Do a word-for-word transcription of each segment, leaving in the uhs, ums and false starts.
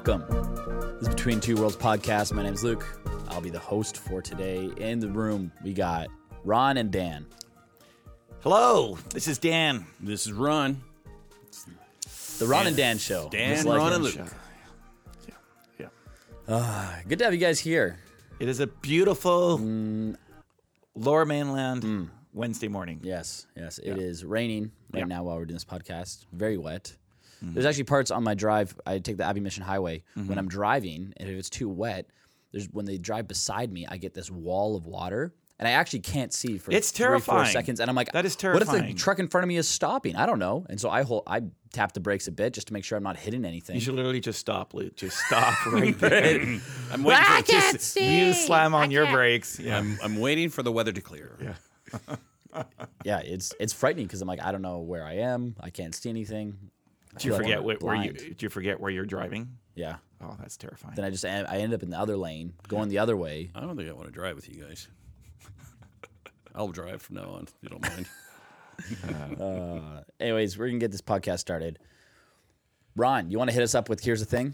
Welcome. This is Between Two Worlds podcast. My name is Luke. I'll be the host for today. In the room, we got Ron and Dan. Hello, this is Dan. This is Ron. The Ron and Dan show. Dan, Just like Ron, it. and Luke. Yeah, yeah. Uh, good to have you guys here. It is a beautiful mm. Lower Mainland mm. Wednesday morning. Yes, yes. Yeah. It is raining right yeah. now while we're doing this podcast. Very wet. Mm-hmm. There's actually parts on my drive. I take the Abbey Mission Highway. Mm-hmm. When I'm driving, and if it's too wet, there's when they drive beside me, I get this wall of water. And I actually can't see for it's three, terrifying. four seconds. And I'm like, that is terrifying. What if the truck in front of me is stopping? I don't know. And so I hold, I tap the brakes a bit just to make sure I'm not hitting anything. You should literally just stop, Luke. Just stop right there. I'm waiting I for can't just, see. You slam on your brakes. Yeah. I'm, I'm waiting for the weather to clear. Yeah. yeah, it's it's frightening because I'm like, I don't know where I am. I can't see anything. Did you forget where, where you? Did you forget where you're driving? Yeah. Oh, that's terrifying. Then I just I ended up in the other lane, going the other way. I don't think I want to drive with you guys. I'll drive from now on, if you don't mind. uh, anyways, we're going to get this podcast started. Ron, you want to hit us up with Here's the Thing?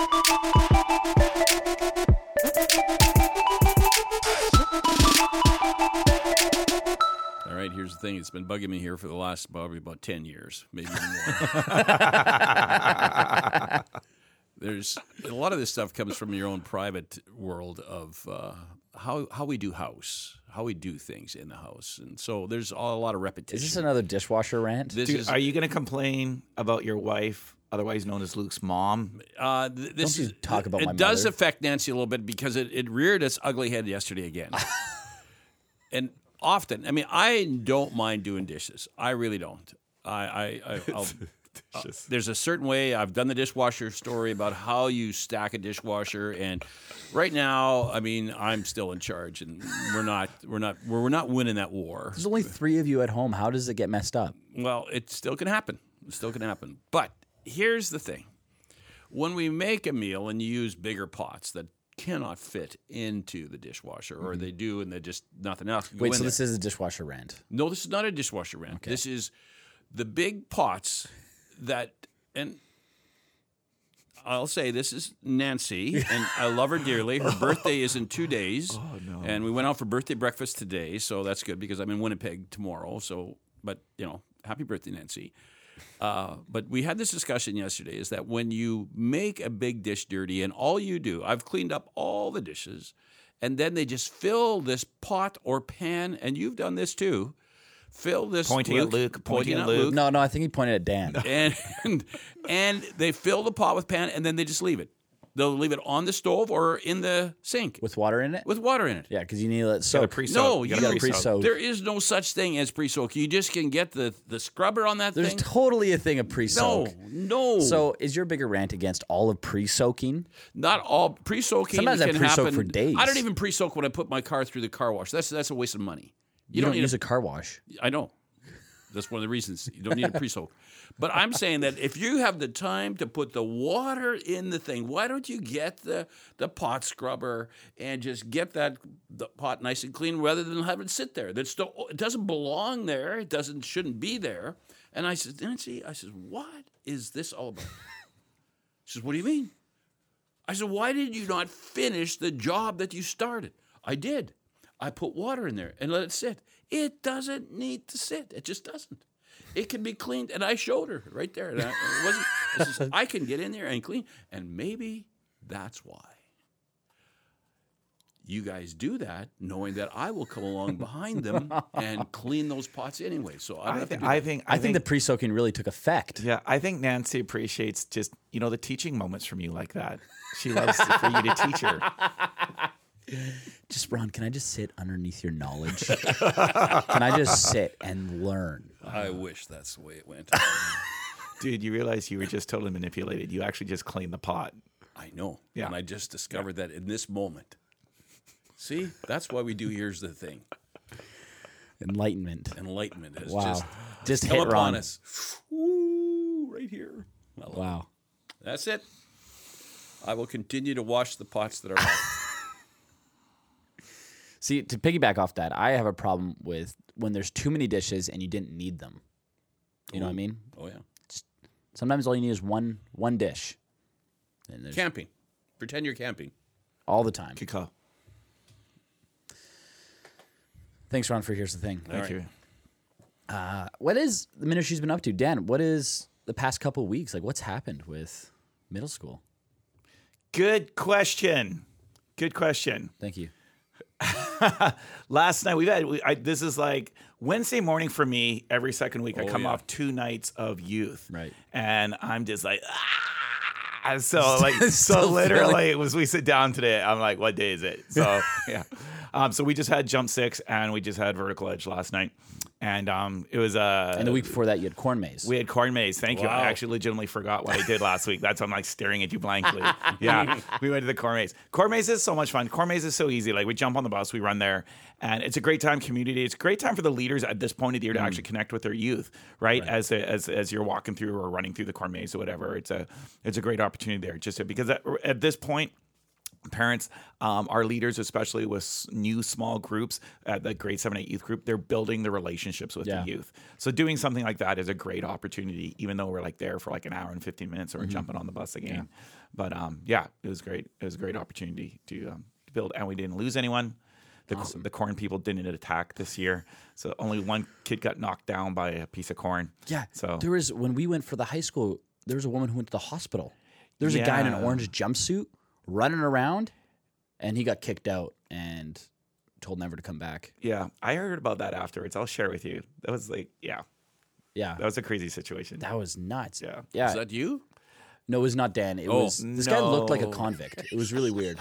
All right, here's the thing. It's been bugging me here for the last probably about ten years, maybe even more. There's a lot of this stuff comes from your own private world of uh, how how we do house, how we do things in the house, and so there's a lot of repetition. Is this another dishwasher rant? This Dude, is, are you going to complain about your wife, otherwise known as Luke's mom? Uh, th- this Don't you is, talk about it my does mother. affect Nancy a little bit because it, it reared its ugly head yesterday again. And often, I mean, I don't mind doing dishes. I really don't. I, I, I I'll. Uh, there's a certain way. I've done the dishwasher story about how you stack a dishwasher, and right now, I mean, I'm still in charge, and we're not, we're not, we're, we're not winning that war. There's only three of you at home. How does it get messed up? Well, it still can happen. It still can happen. But here's the thing: when we make a meal and you use bigger pots that cannot fit into the dishwasher, or mm-hmm. they do, and they just nothing else can go Wait, in so there. this is a dishwasher rant? No, this is not a dishwasher rant. Okay. This is the big pots. That, and I'll say this is Nancy, and I love her dearly. Her birthday is in two days. Oh, no. And we went out for birthday breakfast today, so that's good because I'm in Winnipeg tomorrow. So, but, you know, happy birthday, Nancy. Uh, but we had this discussion yesterday is that when you make a big dish dirty and all you do, I've cleaned up all the dishes, and then they just fill this pot or pan, and you've done this too, fill this Pointing Luke, at Luke, pointing, pointing at at Luke. Luke. No, no, I think he pointed at Dan. And, and and they fill the pot with pan, and then they just leave it. They'll leave it on the stove or in the sink With water in it? with water in it. Yeah, because you need to let it soak. Gotta pre-soak. No, You you gotta gotta pre-soak. pre-soak. There is no such thing as pre-soak. You just can get the, the scrubber on that There's thing. totally a thing of pre-soak. No, no. So is your bigger rant against all of pre-soaking? not all pre-soaking Sometimes I can pre-soak happen for days. I don't even pre-soak when I put my car through the car wash. That's that's a waste of money. You, don't, need use a a car wash. I know. That's one of the reasons you don't need a pre-soak. But I'm saying that if you have the time to put the water in the thing, why don't you get the, the pot scrubber and just get that the pot nice and clean rather than have it sit there? That's still, it doesn't belong there. It doesn't shouldn't be there. And I said, Nancy, I said, what is this all about? She says, what do you mean? I said, why did you not finish the job that you started? I did. I put water in there and let it sit. It doesn't need to sit. It just doesn't. It can be cleaned, and I showed her right there. And I, it wasn't. I, says, I can get in there and clean, and maybe that's why you guys do that, knowing that I will come along behind them and clean those pots anyway. So I don't I, have th- to do I that. think. I, think, the pre-soaking really took effect. Yeah, I think Nancy appreciates just you know the teaching moments from you like that. She loves for you to teach her. Just, Ron, can I just sit underneath your knowledge? Can I just sit and learn? I wish that's the way it went. Dude, you realize you were just totally manipulated. You actually just cleaned the pot. I know. Yeah. And I just discovered that in this moment. See, that's why we do Here's the Thing. Enlightenment. Enlightenment has Wow. just Just come hit upon Ron. us. Woo, right here. I love Wow. it. That's it. I will continue to wash the pots that are hot. See, to piggyback off that, I have a problem with when there's too many dishes and you didn't need them. You know what I mean? Oh, yeah. Sometimes all you need is one one dish. And there's Camping. Pretend you're camping. all the time. Good call. Thanks, Ron, for Here's the Thing. Thank you. Uh, what is the ministry's been up to? Dan, what is the past couple of weeks? Like, what's happened with middle school? Good question. Good question. Thank you. Last night we've had we, I, this is like Wednesday morning for me. Every second week, I Oh, come yeah. off two nights of youth, Right. And I'm just like, ah! so like, so Still literally, feeling- it was we sit down today. I'm like, what day is it? So yeah, um, so we just had jump six and we just had vertical edge last night, and um, it was uh, And the week before that, you had corn maze. we had corn maze. Thank you. I Wow. actually legitimately forgot what I did last week. That's why I'm like staring at you blankly. Yeah, we went to the corn maze. Corn maze is so much fun. Corn maze is so easy. Like we jump on the bus, we run there, and it's a great time. Community. It's a great time for the leaders at this point of the year to actually connect with their youth, right? As a, as as you're walking through or running through the corn maze or whatever. It's a it's a great opportunity there. Just to, because at, at this point. Parents, um, our leaders, especially with s- new small groups at the grade seven, eight youth group, they're building the relationships with Yeah. the youth. So doing something like that is a great opportunity, even though we're like there for like an hour and fifteen minutes or we're jumping on the bus again. But um, yeah, it was great. It was a great opportunity to um, build, and we didn't lose anyone. The, co- the corn people didn't attack this year, so only one kid got knocked down by a piece of corn. yeah. So There was, when we went for the high school, there was a woman who went to the hospital. There was a guy in an Yeah. orange jumpsuit running around, and he got kicked out and told never to come back. yeah, I heard about that afterwards. I'll share with you. That was like, yeah, Yeah. that was a crazy situation. That was nuts. Yeah. Yeah. Is that you? No, it was not Dan. It Oh, was this guy looked like a no. convict. It was really weird.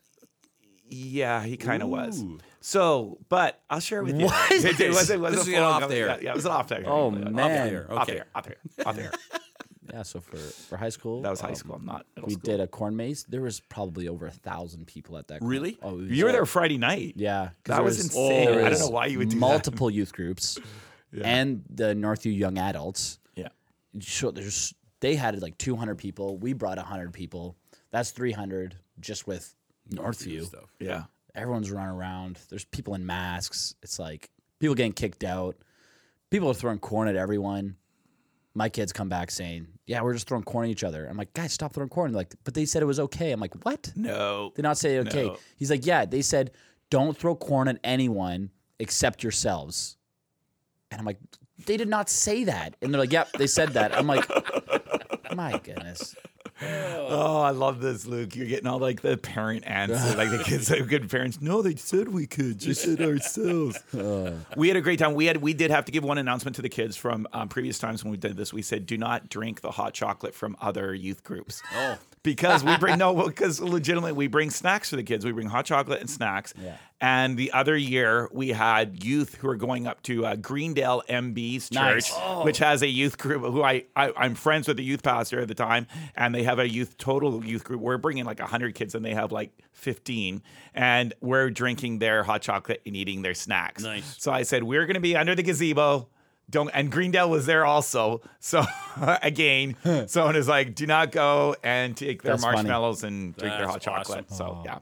Yeah, he kind of was. Ooh. So, but I'll share with you. What? It, it was, it was This a is full- off there. Yeah, yeah, it was an off there. Oh, Off man. there. Off Okay. there. Off there. Off there. Yeah. So for, for high school, That was high um, school, not middle We school. did a corn maze. There was probably over a thousand people at that. corn- Really? Oh, it was- You were there Friday night. Yeah. 'cause That there was insane. there I don't was know why you would do that. multiple youth groups and the Northview young adults. Yeah. So there's they had like two hundred people. We brought one hundred people. That's three hundred just with Northview. Stuff. Yeah. Everyone's running around. There's people in masks. It's like people getting kicked out. People are throwing corn at everyone. My kids come back saying, "Yeah, we're just throwing corn at each other." I'm like, "Guys, stop throwing corn." They're like, "But they said it was okay." I'm like, "What?" No. Did not say okay. No. He's like, "Yeah, they said don't throw corn at anyone except yourselves." And I'm like, "They did not say that." And they're like, "Yep, they said that." I'm like, "My goodness." Oh, I love this, Luke. You're getting all like the parent answer, like the kids are good parents. No, they said we could. Just said ourselves. We had a great time. We had we did have to give one announcement to the kids from um, previous times when we did this. We said do not drink the hot chocolate from other youth groups. Oh. Because we bring no, because legitimately we bring snacks for the kids. We bring hot chocolate and snacks. Yeah. And the other year we had youth who are going up to uh, Greendale M B's Nice. church, which has a youth group. Who I, I I'm friends with the youth pastor at the time, and they have a youth total youth group. We're bringing like hundred kids, and they have like fifteen, and we're drinking their hot chocolate and eating their snacks. Nice. So I said we're going to be under the gazebo. Don't and Greendale was there also. So again, someone is like, do not go and take their That's funny. marshmallows and drink their hot That's chocolate. awesome. So yeah.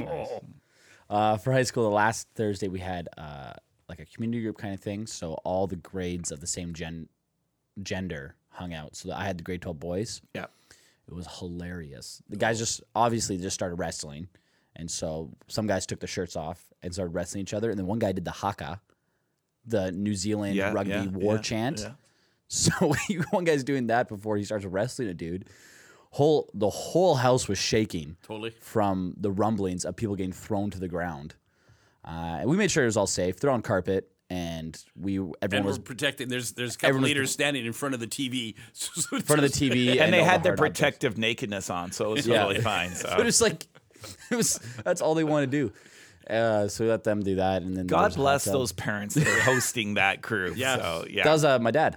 Uh, for high school, the last Thursday we had uh, like a community group kind of thing. So all the grades of the same gen gender hung out. So I had the grade twelve boys. Yeah. It was hilarious. The guys just obviously just started wrestling, and so some guys took their shirts off and started wrestling each other, and then one guy did the haka, the New Zealand Yeah, rugby yeah, war yeah, chant. yeah. So one guy's doing that before he starts wrestling a dude. Whole the whole house was shaking Totally. from the rumblings of people getting thrown to the ground. Uh, and we made sure it was all safe. They're on carpet, and we everyone And was we're protecting. There's there's a couple Everyone was- leaders standing in front of the T V. So in front of the T V, And they all had the their hard objects. protective nakedness on, so it was Yeah. totally fine. So It was like it was. That's all they want to do. Uh, so we let them do that, and then there God was a bless hot tub. those parents that are hosting that crew. Yes. So yeah. That was uh, my dad.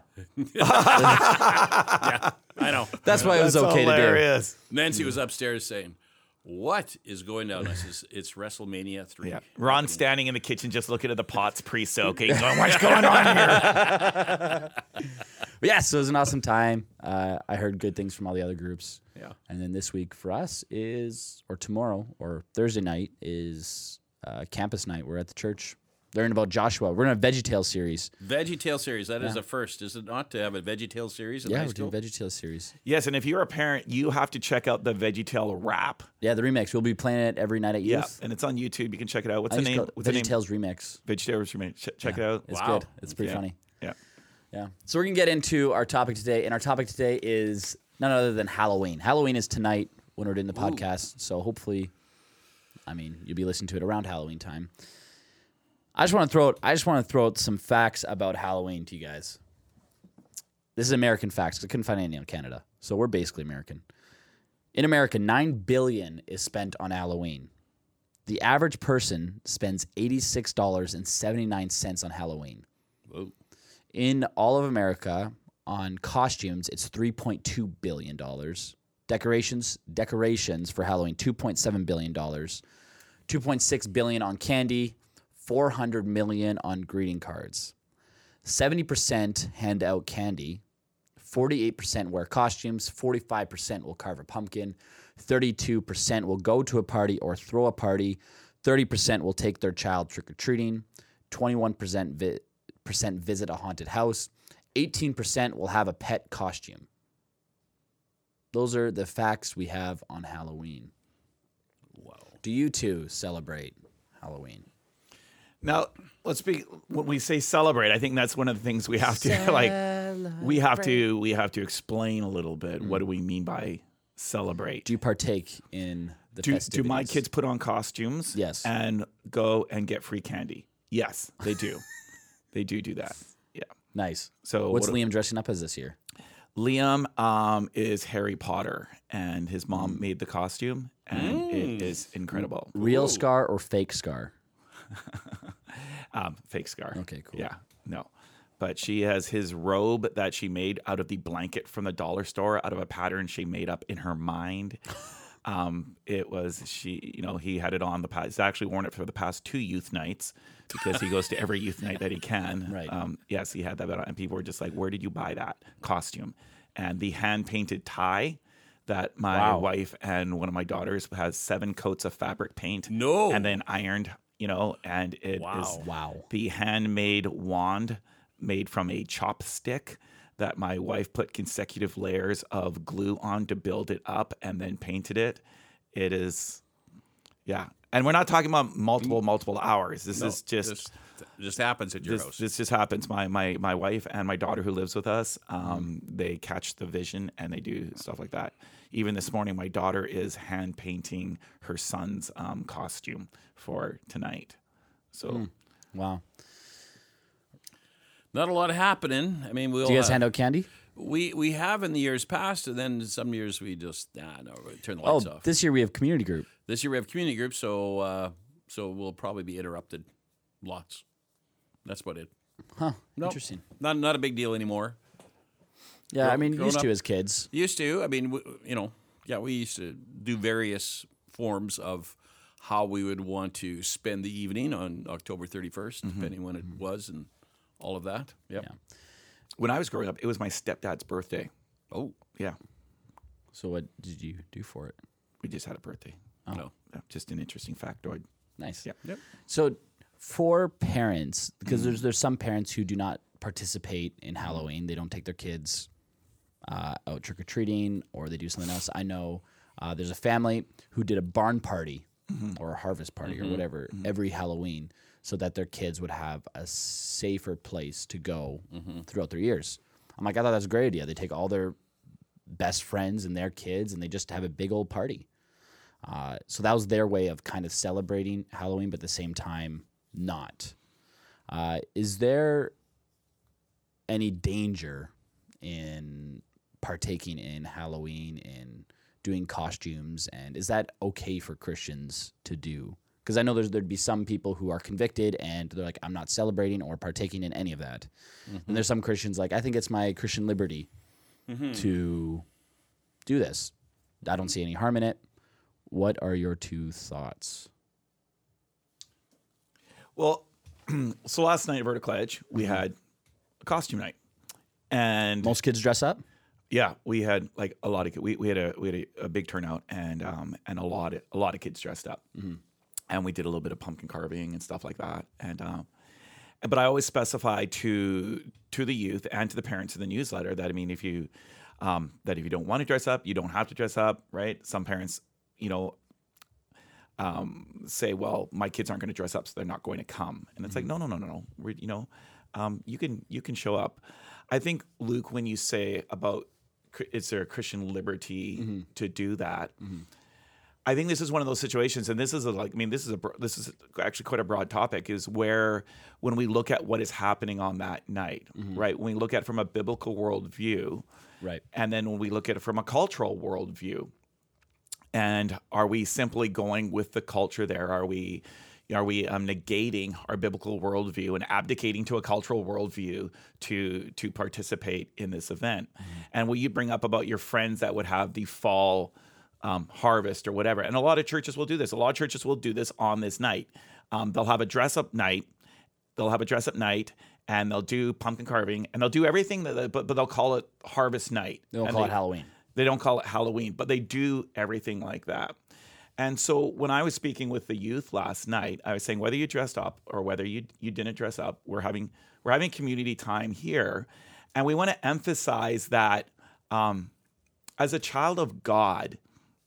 I know. That's why it was That's okay hilarious. Nancy was upstairs saying, "What is going down?" I says, "It's WrestleMania three." Yeah. Ron standing in the kitchen just looking at the pots pre-soaking, going, what's going on here? to do. But yeah, so it was an awesome time. Uh, I heard good things from all the other groups. Yeah. And then this week for us is, or tomorrow, or Thursday night is uh, campus night. We're at the church. learn about Joshua. We're in a VeggieTales series. VeggieTale series. That is a first, is it not, to have a VeggieTale series in Yeah, high we're school? doing VeggieTales series. Yes, and if you're a parent, you have to check out the VeggieTale rap. Yeah, the remix. We'll be playing it every night at Yeah, youth. and it's on YouTube. You can check it out. What's I the think name? it's What's called the name? VeggieTales remix. VeggieTales remix. Ch- check it out. It's Wow. good. It's pretty Yeah. funny. Yeah. Yeah. So we're gonna get into our topic today, and our topic today is none other than Halloween. Halloween is tonight when we're doing the podcast. So hopefully, I mean, you'll be listening to it around Halloween time. I just want to throw out, I just want to throw out some facts about Halloween to you guys. This is American facts. 'Cause I couldn't find any in Canada, so we're basically American. In America, nine billion is spent on Halloween. The average person spends eighty-six dollars and seventy-nine cents on Halloween. Whoa. In all of America, on costumes, it's three point two billion dollars. Decorations, decorations for Halloween, two point seven billion dollars. two point six billion dollars on candy, four hundred million dollars on greeting cards. seventy percent hand out candy, forty-eight percent wear costumes, forty-five percent will carve a pumpkin, thirty-two percent will go to a party or throw a party, thirty percent will take their child trick-or-treating, twenty-one percent vi- percent visit a haunted house, eighteen percent will have a pet costume. Those are the facts we have on Halloween. Wow. Do you two celebrate Halloween? Now, let's be when we say celebrate. I think that's one of the things we have to like. We have to we have to explain a little bit. What do we mean by celebrate? Do you partake in the do, do festivities? my kids put on costumes? Yes. And go and get free candy? Yes, they do. They do do that. Yeah. Nice. So What's what- Liam dressing up as this year? Liam um, is Harry Potter, and his mom made the costume, and it is incredible. Real Scar or fake Scar? Um, fake scar. Okay, cool. Yeah, no. But she has his robe that she made out of the blanket from the dollar store, out of a pattern she made up in her mind. Um, it was she, you know, he had it on the past. He's actually worn it for the past two youth nights because he goes to every youth night that he can. Right. Um, yes, he had that, and people were just like, "Where did you buy that costume?" And the hand painted tie that my Wow. wife and one of my daughters has seven coats of fabric paint. No. And then ironed, you know, and it is Wow. Wow. the handmade wand made from a chopstick that my wife put consecutive layers of glue on to build it up and then painted it. It is, yeah. And we're not talking about multiple, multiple hours. This No, is just, This just happens at your this, house. this just happens. My, my, my wife and my daughter who lives with us, um, they catch the vision and they do stuff like that. Even this morning, my daughter is hand painting her son's um, costume for tonight. So Wow. Not a lot happening. I mean, we'll Do you guys uh, hand out candy? we we have in the years past, and then some years we just nah, no, we turn the Oh, lights off. this year we have community group. This year we have community groups, so uh, so we'll probably be interrupted lots. That's about it. Huh. Nope. Interesting. Not not a big deal anymore. Yeah, Grow- I mean, grown used to up- as kids. Used to. I mean, w- you know, yeah, we used to do various forms of how we would want to spend the evening on October thirty-first, depending when it was, and all of that. Yep. Yeah. when I was growing up, it was my stepdad's birthday. Oh, Yeah, So what did you do for it? we just had a birthday. no. Uh, Just an interesting factoid. Nice. Yeah. Yep. So for parents, because there's there's some parents who do not participate in Halloween. They don't take their kids uh, out trick or treating, or they do something else. I know uh, there's a family who did a barn party or a harvest party or whatever every Halloween, so that their kids would have a safer place to go throughout their years. I'm like, I thought that's a great idea. They take all their best friends and their kids, and they just have a big old party. Uh, so that was their way of kind of celebrating Halloween, but at the same time, not. Uh, is there any danger in partaking in Halloween and doing costumes? And is that okay for Christians to do? Because I know there's, there'd be some people who are convicted and they're like, I'm not celebrating or partaking in any of that. And there's some Christians like, I think it's my Christian liberty to do this. I don't see any harm in it. What are your two thoughts? Well, so last night at Vertical Edge, we had a costume night, and Most kids dress up? yeah, we had like a lot of we we had a we had a, a big turnout, and um and a lot of, a lot of kids dressed up, and we did a little bit of pumpkin carving and stuff like that, and um but I always specify to to the youth and to the parents in the newsletter that I mean, if you um, that if you don't want to dress up, you don't have to dress up, right? Some parents, you know, um, say, well, my kids aren't going to dress up, so they're not going to come, and it's mm-hmm. like, no, no, no, no, no. We're, you know, um, you can you can show up. I think, Luke, when you say about is there a Christian liberty mm-hmm. to do that? Mm-hmm. I think this is one of those situations, and this is a, like, I mean, this is a this is actually quite a broad topic. Is where when we look at what is happening on that night, mm-hmm. right? When we look at it from a biblical worldview, right, and then when we look at it from a cultural worldview, and are we simply going with the culture there? Are we are we um, negating our biblical worldview and abdicating to a cultural worldview to to participate in this event? Mm-hmm. And what you bring up about your friends that would have the fall Um, harvest or whatever. And a lot of churches will do this. A lot of churches will do this on this night. Um, they'll have a dress up night. They'll have a dress up night and they'll do pumpkin carving and they'll do everything, that they, but, but they'll call it harvest night. They don't and call they, it Halloween. They don't call it Halloween, but they do everything like that. And so when I was speaking with the youth last night, I was saying whether you dressed up or whether you you didn't dress up, we're having we're having community time here. And we want to emphasize that um, as a child of God,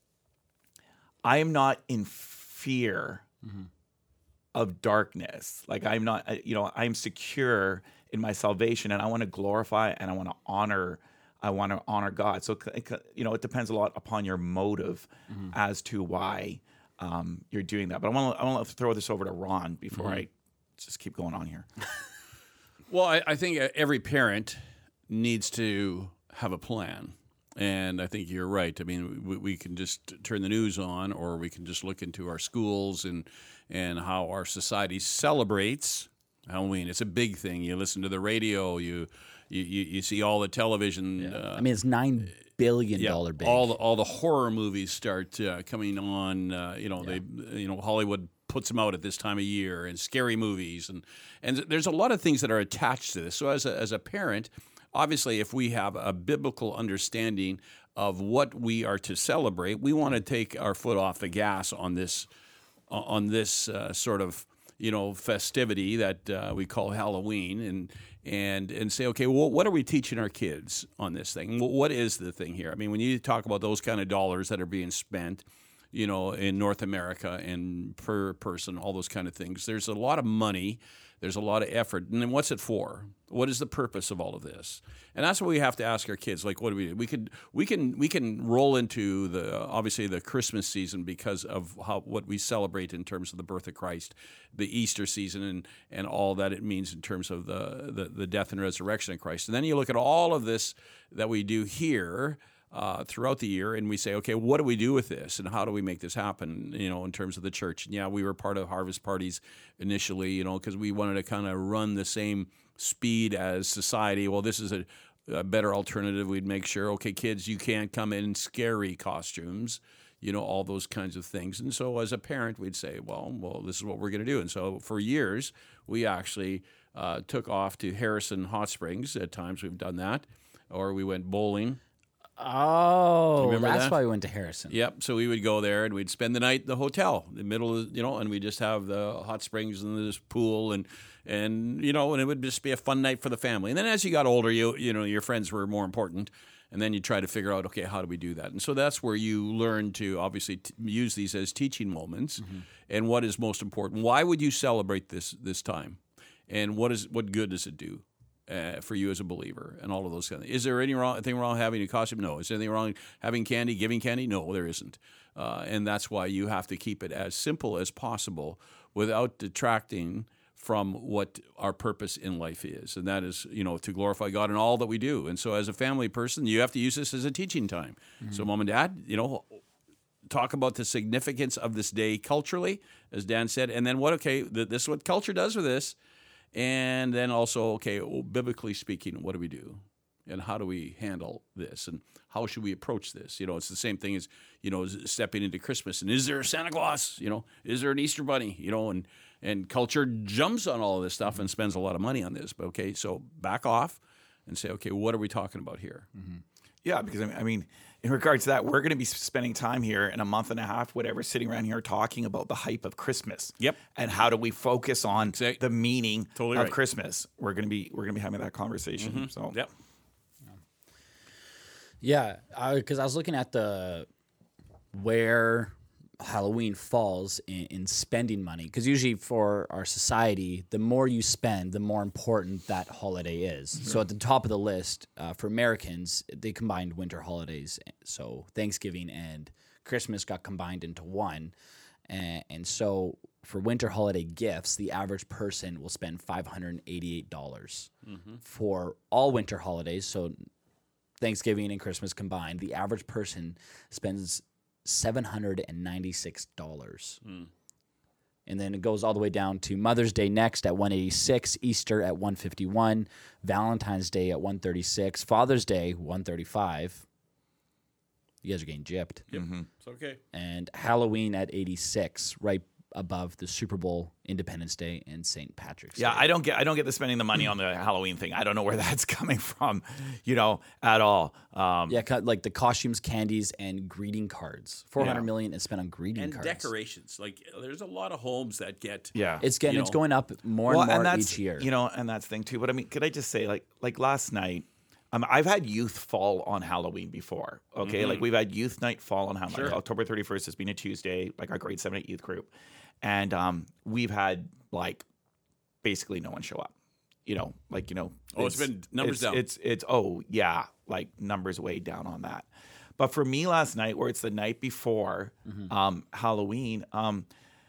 I am not in fear mm-hmm. of darkness. Like I'm not, you know, I'm secure in my salvation, and I want to glorify and I want to honor. I want to honor God. So, you know, it depends a lot upon your motive mm-hmm. as to why um, you're doing that. But I want to, I want to throw this over to Ron before mm-hmm. I just keep going on here. Well, I, I think every parent needs to have a plan. And I think you're right. I mean, we, we can just turn the news on, or we can just look into our schools and and how our society celebrates Halloween. It's a big thing. You listen to the radio. You you, you, you see all the television. Yeah. Uh, I mean, it's nine billion dollar yeah, big. All the all the horror movies start uh, coming on. Uh, you know, yeah. they you know Hollywood puts them out at this time of year, and scary movies, and and there's a lot of things that are attached to this. So as a, as a parent, obviously, if we have a biblical understanding of what we are to celebrate, we want to take our foot off the gas on this, on this uh, sort of you know festivity that uh, we call Halloween, and and and say, okay, well, what are we teaching our kids on this thing? What is the thing here? I mean, when you talk about those kind of dollars that are being spent, you know, in North America and per person, all those kind of things, there's a lot of money. There's a lot of effort. And then what's it for? What is the purpose of all of this? And that's what we have to ask our kids. Like, what do we do? We could we can we can roll into the obviously the Christmas season because of how what we celebrate in terms of the birth of Christ, the Easter season and and all that it means in terms of the the, the death and resurrection of Christ. And then you look at all of this that we do here Uh, throughout the year, and we say, okay, what do we do with this, and how do we make this happen? You know, in terms of the church. And yeah, we were part of harvest parties initially, you know, because we wanted to kind of run the same speed as society. Well, this is a, a better alternative. We'd make sure, okay, kids, you can't come in scary costumes, you know, all those kinds of things. And so, as a parent, we'd say, well, well, this is what we're going to do. And so, for years, we actually uh, took off to Harrison Hot Springs. At times, we've done that, or we went bowling. Oh, that's that? why we went to Harrison. Yep. So we would go there and we'd spend the night at the hotel, the middle of, you know, and we'd just have the hot springs and this pool and, and, you know, and it would just be a fun night for the family. And then as you got older, you, you know, your friends were more important. And then you try to figure out, okay, how do we do that? And so that's where you learn to obviously t- use these as teaching moments mm-hmm. and what is most important. Why would you celebrate this, this time? And what is, what good does it do? Uh, for you as a believer and all of those kind of things. Is there any wrong, anything wrong having a costume? No. Is there anything wrong having candy, giving candy? No, there isn't. Uh, and that's why you have to keep it as simple as possible without detracting from what our purpose in life is. And that is, you know, to glorify God in all that we do. And so as a family person, you have to use this as a teaching time. Mm-hmm. So mom and dad, you know, talk about the significance of this day culturally, as Dan said, and then what, okay, th- this is what culture does with this. And then also, okay, well, biblically speaking, what do we do? And how do we handle this? And how should we approach this? You know, it's the same thing as, you know, stepping into Christmas. And is there a Santa Claus? You know, is there an Easter Bunny? You know, and, and culture jumps on all of this stuff and spends a lot of money on this. But, okay, so back off and say, okay, what are we talking about here? Mm-hmm. Yeah, because I mean, I mean, in regards to that, we're going to be spending time here in a month and a half, whatever, sitting around here talking about the hype of Christmas. Yep. And how do we focus on Exactly. the meaning Totally of right. Christmas? We're going to be we're going to be having that conversation. Mm-hmm. So Yep. Yeah, because I, I was looking at the where Halloween falls in, in spending money. Because usually for our society, the more you spend, the more important that holiday is. So at the top of the list uh, for Americans, they combined winter holidays. So Thanksgiving and Christmas got combined into one. And, and so for winter holiday gifts, the average person will spend five hundred eighty-eight dollars for all winter holidays. So Thanksgiving and Christmas combined, the average person spends seven hundred ninety-six dollars. Mm. And then it goes all the way down to Mother's Day next at one hundred eighty-six, Easter at one hundred fifty-one, Valentine's Day at one hundred thirty-six, Father's Day one hundred thirty-five. You guys are getting gypped. Yep. It's okay. And Halloween at eighty-six, right above the Super Bowl, Independence Day, and Saint Patrick's yeah, Day. I don't get I don't get the spending the money on the Halloween thing. I don't know where that's coming from, you know, at all. Um, Yeah, cut- like the costumes, candies, and greeting cards. Four hundred Yeah. million is spent on greeting And cards. decorations. Like there's a lot of homes that get. yeah. It's getting you it's know. going up more well, and more that's each year. you know, and that's the thing too. But I mean, could I just say, like, like last night, um, I've had youth fall on Halloween before. Okay, like we've had youth night fall on Halloween. Sure. Like October thirty-first has been a Tuesday, like our grade seven eight youth group, and um, we've had like basically no one show up. You know, like you know, Oh, it's been numbers it's, down. It's it's oh yeah, like numbers way down on that. But for me last night, where it's the night before um, Halloween, um,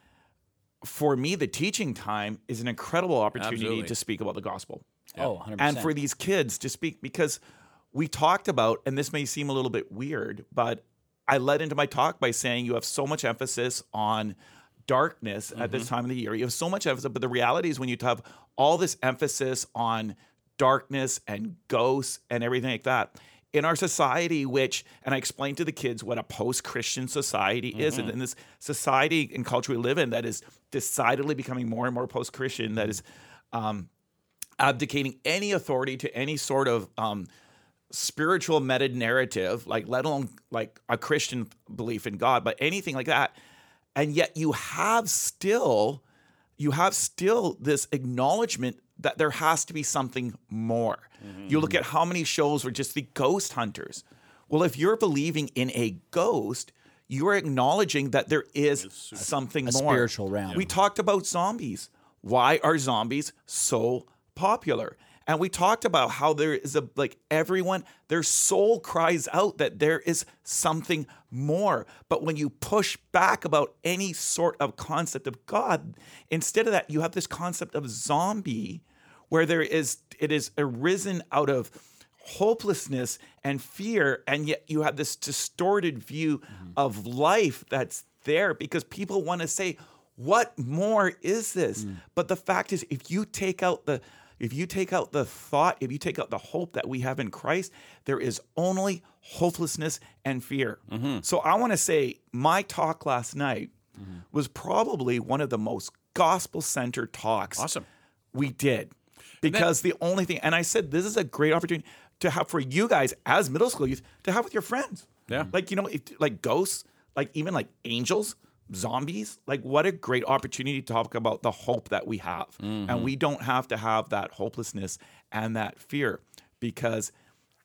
for me the teaching time is an incredible opportunity Absolutely. to speak about the gospel. Oh, one hundred And percent. for these kids to speak, because we talked about, and this may seem a little bit weird, but I led into my talk by saying you have so much emphasis on darkness at this time of the year. You have so much emphasis, but the reality is when you have all this emphasis on darkness and ghosts and everything like that, in our society, which, and I explained to the kids what a post-Christian society is, and in this society and culture we live in that is decidedly becoming more and more post-Christian, that is um, abdicating any authority to any sort of um, spiritual meta narrative, like let alone like a Christian belief in God, but anything like that. And yet you have still, you have still this acknowledgement that there has to be something more. Mm-hmm. You look at how many shows were just the ghost hunters. Well, if you're believing in a ghost, you are acknowledging that there is something a more. spiritual realm. We talked about zombies. Why are zombies so popular? And we talked about how there is a, like everyone, their soul cries out that there is something more. But when you push back about any sort of concept of God, instead of that, you have this concept of zombie where there is, it is arisen out of hopelessness and fear. And yet you have this distorted view mm-hmm. of life that's there because people want to say, what more is this? Mm. But the fact is, if you take out the If you take out the thought, if you take out the hope that we have in Christ, there is only hopelessness and fear. Mm-hmm. So I want to say my talk last night mm-hmm. was probably one of the most gospel-centered talks awesome. we did. Because then, the only thing, and I said, this is a great opportunity to have for you guys as middle school youth to have with your friends. Yeah. Like, you know, if, like ghosts, like even like angels, zombies, like what a great opportunity to talk about the hope that we have. Mm-hmm. And we don't have to have that hopelessness and that fear, because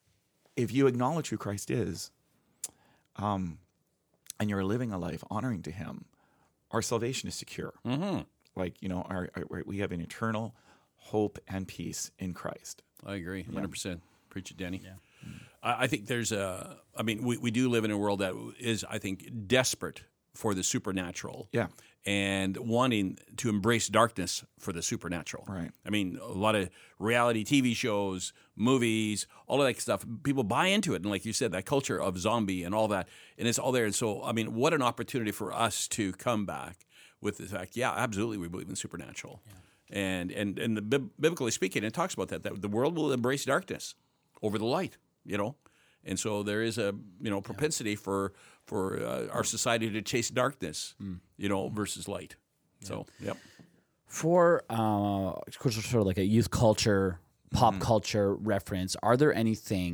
if you acknowledge who Christ is, um, and you're living a life honoring to him, our salvation is secure. Mm-hmm. Like, you know, our, our, we have an eternal hope and peace in Christ. I agree, one hundred percent. Yeah. Preach it, Danny. Yeah. I, I think there's a, I mean, we, we do live in a world that is, I think, desperate for the supernatural, yeah, and wanting to embrace darkness for the supernatural. Right. I mean, a lot of reality T V shows, movies, all of that stuff. People buy into it, and like you said, that culture of zombie and all that, and it's all there. And so, I mean, what an opportunity for us to come back with the fact, yeah, absolutely, we believe in supernatural, yeah. and and and the, biblically speaking, it talks about that that the world will embrace darkness over the light. You know. And so there is a you know propensity yeah. for for uh, our society to chase darkness, mm. you know, versus light. Yeah. So, yep. For uh, sort of like a youth culture, pop mm-hmm. culture reference, are there anything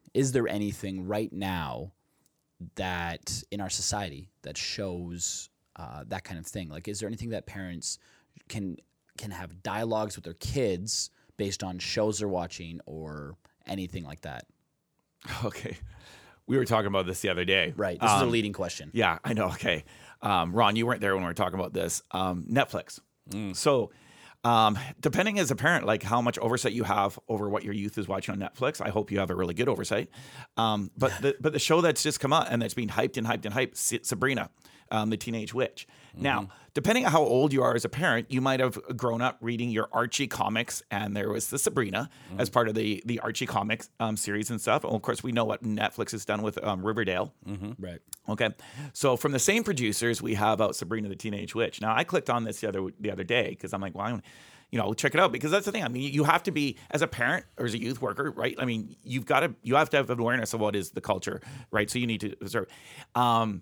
is there anything right now that in our society that shows uh, that kind of thing? Like, is there anything that parents can can have dialogues with their kids based on shows they're watching or anything like that? Okay. We were talking about this the other day. Right. This um, is a leading question. Yeah, I know. Okay. Um, Ron, you weren't there when we were talking about this. Um, Netflix. Mm. So um, depending as a parent, like how much oversight you have over what your youth is watching on Netflix, I hope you have a really good oversight. Um, but the, but the show that's just come out and that's being hyped and hyped and hyped, Sabrina, um, the Teenage Witch. Mm-hmm. Now, depending on how old you are as a parent, you might have grown up reading your Archie comics, and there was the Sabrina mm-hmm. as part of the the Archie comics um, series and stuff. And of course, we know what Netflix has done with um, Riverdale. Mm-hmm. Right. Okay. So from the same producers, we have out Sabrina the Teenage Witch. Now, I clicked on this the other the other day because I'm like, well, I you know, check it out, because that's the thing. I mean, you have to be, as a parent or as a youth worker, right? I mean, you've got to, you have to have awareness of what is the culture, right? So you need to observe. Um,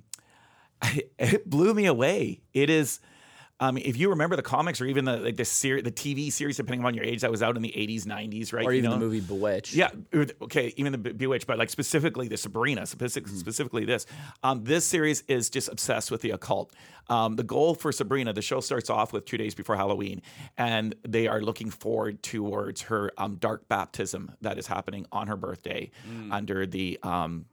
it blew me away. It is, um, if you remember the comics or even the like the ser- the T V series, depending on your age, that was out in the eighties, nineties, right? Or you even know? the movie Bewitched. Yeah. Okay. Even the Be- Bewitched, but like specifically the Sabrina, specific, mm-hmm. specifically this. Um, this series is just obsessed with the occult. Um, the goal for Sabrina, the show starts off with two days before Halloween, and they are looking forward towards her um, dark baptism that is happening on her birthday mm. under the um,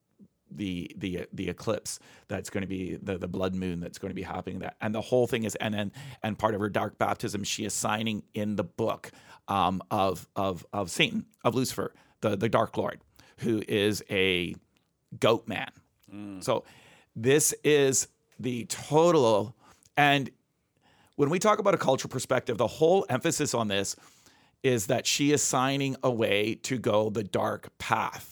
the the the eclipse that's going to be the the blood moon that's going to be happening. That and the whole thing is and then and part of her dark baptism, she is signing in the book um, of of of Satan, of Lucifer, the the Dark Lord, who is a goat man. Mm. So this is the total. And when we talk about a cultural perspective, the whole emphasis on this is that she is signing away to go the dark path.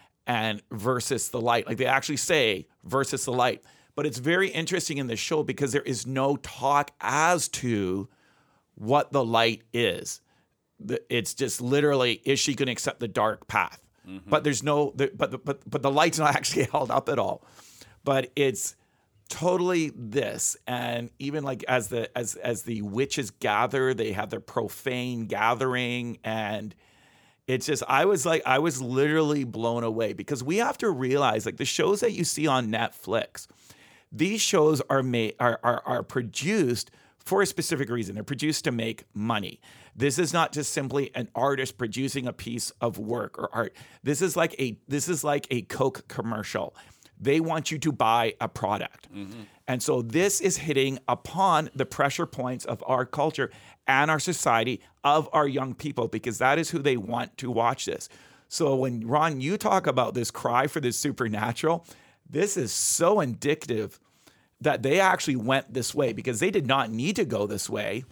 And versus the light, like they actually say versus the light. But it's very interesting in this show because there is no talk as to what the light is. It's just literally, is she going to accept the dark path? Mm-hmm. But there's no, but but but the light's not actually held up at all. But it's totally this, and even like as the as as the witches gather, they have their profane gathering and. It's just, I was like, I was literally blown away because we have to realize, like the shows that you see on Netflix, these shows are made are, are are produced for a specific reason. They're produced to make money. This is not just simply an artist producing a piece of work or art. This is like a this is like a Coke commercial. They want you to buy a product. Mm-hmm. And so this is hitting upon the pressure points of our culture and our society, of our young people, because that is who they want to watch this. So when, Ron, you talk about this cry for the supernatural, this is so indicative that they actually went this way because they did not need to go this way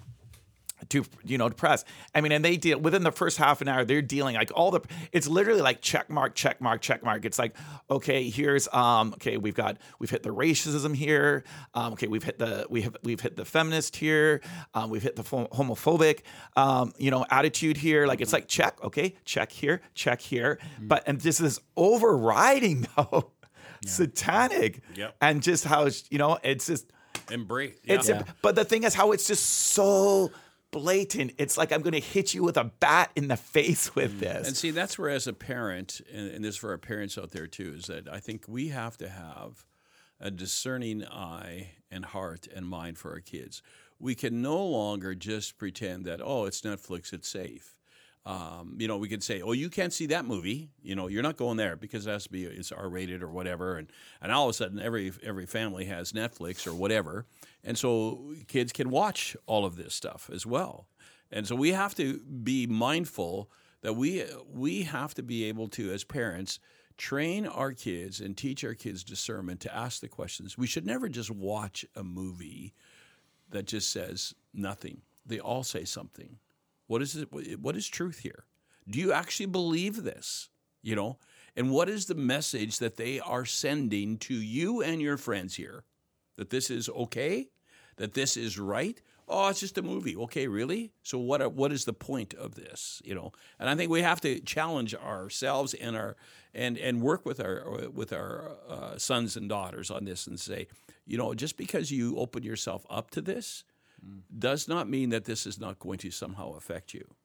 to, you know, to press. I mean, and they deal within the first half an hour, they're dealing like all the, it's literally like check mark, check mark, check mark. It's like, okay, here's, um, okay, we've got, we've hit the racism here. Um, okay, we've hit the, we have, we've hit the feminist here. Um, we've hit the homophobic, um, you know, attitude here. Like, it's like, check, okay, check here, check here. Mm-hmm. But, and this is overriding though, yeah. satanic yep. and just how, you know, it's just, embrace. Yeah. It's, yeah. But the thing is how it's just so blatant. It's like I'm going to hit you with a bat in the face with this. And see, that's where as a parent, and, and this for our parents out there too, is that I think we have to have a discerning eye and heart and mind for our kids. We can no longer just pretend that, oh, it's Netflix, it's safe. Um, you know, we could say, oh, you can't see that movie. You know, you're not going there because it has to be, it's R-rated or whatever. And and all of a sudden, every every family has Netflix or whatever. And so kids can watch all of this stuff as well. And so we have to be mindful that we we have to be able to, as parents, train our kids and teach our kids discernment to ask the questions. We should never just watch a movie that just says nothing. They all say something. What is it? What is truth here? Do you actually believe this? You know, and what is the message that they are sending to you and your friends here? That this is okay? That this is right? Oh, it's just a movie. Okay, really? So what? Are, what is the point of this? You know, and I think we have to challenge ourselves and our and and work with our with our uh, sons and daughters on this and say, you know, just because you open yourself up to this. Does not mean that this is not going to somehow affect you.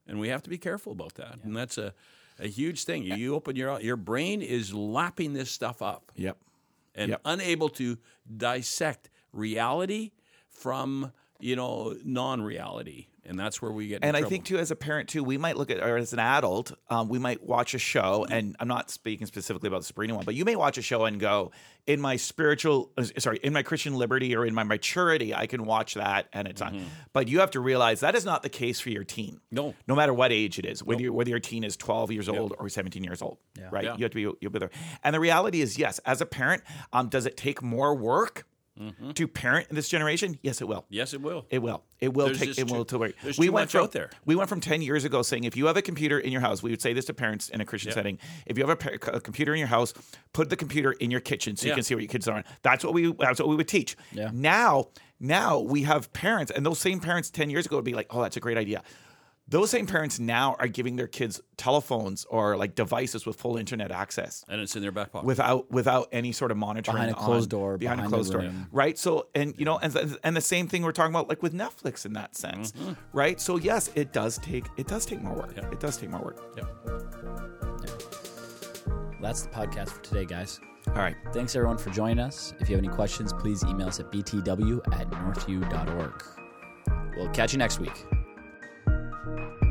And we have to be careful about that. And that's a, a huge thing. You, you open your your brain is lapping this stuff up Yep. and Yep. unable to dissect reality from, you know, non-reality. And that's where we get in And I trouble. think too, as a parent too, we might look at, or as an adult, um, we might watch a show, and I'm not speaking specifically about the Sabrina one, but you may watch a show and go, in my spiritual, uh, sorry, in my Christian liberty or in my maturity, I can watch that and it's on. But you have to realize that is not the case for your teen. No. No matter what age it is, whether you, whether your teen is twelve years old or seventeen years old, right? Yeah. You have to be you'll be there. And the reality is, yes, as a parent, um, does it take more work to parent this generation? Yes, it will. Yes, it will. It will. It will There's take. just It will. too- To work. there's we too went much from, out there. We went from ten years ago saying if you have a computer in your house, we would say this to parents in a Christian setting. If you have a, pa- a computer in your house, put the computer in your kitchen so you Yeah. can see what your kids are on. That's what we. That's what we would teach. Yeah. Now, now we have parents, and those same parents ten years ago would be like, "Oh, that's a great idea." Those same parents now are giving their kids telephones or like devices with full internet access. And it's in their back pocket. Without without any sort of monitoring Behind a closed on- door, behind, behind a closed the door, room. right? So and you know and th- and the same thing we're talking about like with Netflix in that sense, right? So yes, it does take it does take more work. Yeah. It does take more work. Yeah. That's the podcast for today, guys. All right, Thanks, everyone, for joining us. If you have any questions, please email us at b t w at northview dot org. We'll catch you next week.